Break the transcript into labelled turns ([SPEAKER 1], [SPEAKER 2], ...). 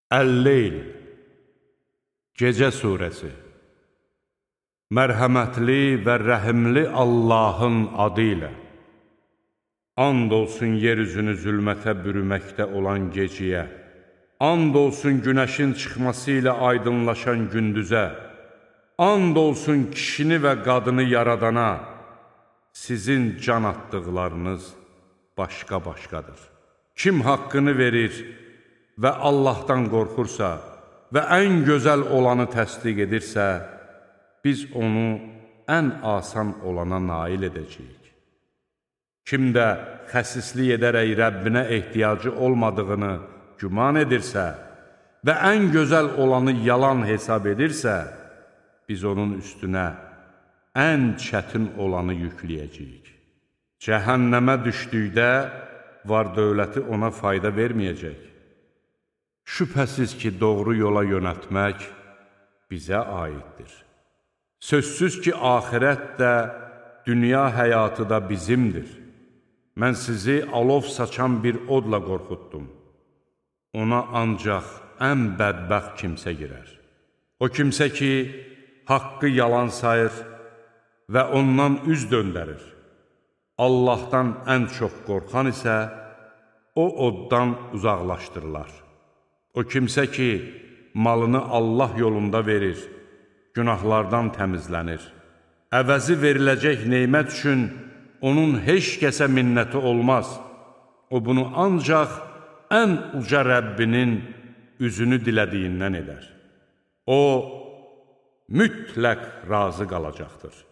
[SPEAKER 1] Əl-Leyl, Gecə surəsi. Mərhəmətli və rəhimli Allahın adı ilə. And olsun yeryüzünü zülmətə bürüməkdə olan gecəyə. And olsun günəşin çıxması ilə aydınlaşan gündüzə. And olsun kişini və qadını yaradana. Sizin can atdıqlarınız başqa-başqadır. Kim haqqını verir və Allahdan qorxursa və ən gözəl olanı təsdiq edirsə, biz onu ən asan olana nail edəcəyik. Kim də xəsislik edərək Rəbbinə ehtiyacı olmadığını güman edirsə və ən gözəl olanı yalan hesab edirsə, biz onun üstünə ən çətin olanı yükləyəcəyik. Cəhənnəmə düşdükdə var dövləti ona fayda verməyəcək. Şübhəsiz ki, doğru yola yönəltmək bizə aiddir. Sözsüz ki, axirət də, dünya həyatı da bizimdir. Mən sizi alov saçan bir odla qorxutdum. Ona ancaq ən bədbəxt kimsə girər. O kimsə ki, haqqı yalan sayır və ondan üz döndərir. Allahdan ən çox qorxan isə o oddan uzaqlaşdırılar. O kimsə ki, malını Allah yolunda verir, günahlardan təmizlənir. Əvəzi veriləcək neymət üçün onun heç kəsə minnəti olmaz. O bunu ancaq ən uca Rəbbinin üzünü dilədiyindən edər. O, mütləq razı qalacaqdır.